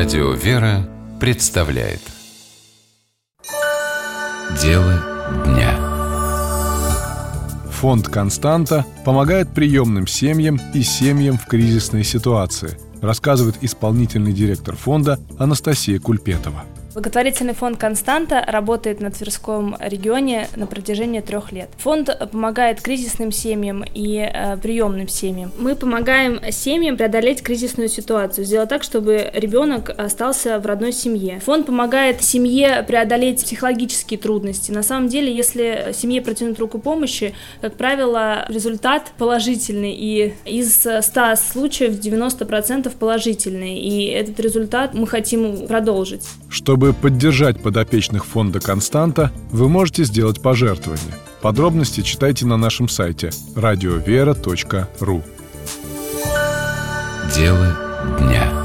Радио «Вера» представляет Дело дня. Фонд «Константа» помогает приемным семьям и семьям в кризисной ситуации, рассказывает исполнительный директор фонда Анастасия Кульпетова. Благотворительный фонд «Константа» работает на Тверском регионе на протяжении 3 лет. Фонд помогает кризисным семьям и приемным семьям. Мы помогаем семьям преодолеть кризисную ситуацию, сделать так, чтобы ребенок остался в родной семье. Фонд помогает семье преодолеть психологические трудности. На самом деле, если семье протянуть руку помощи, как правило, результат положительный, и из 100 случаев 90% положительный, и этот результат мы хотим продолжить. Чтобы поддержать подопечных фонда «Константа», вы можете сделать пожертвование. Подробности читайте на нашем сайте radiovera.ru. Дело дня.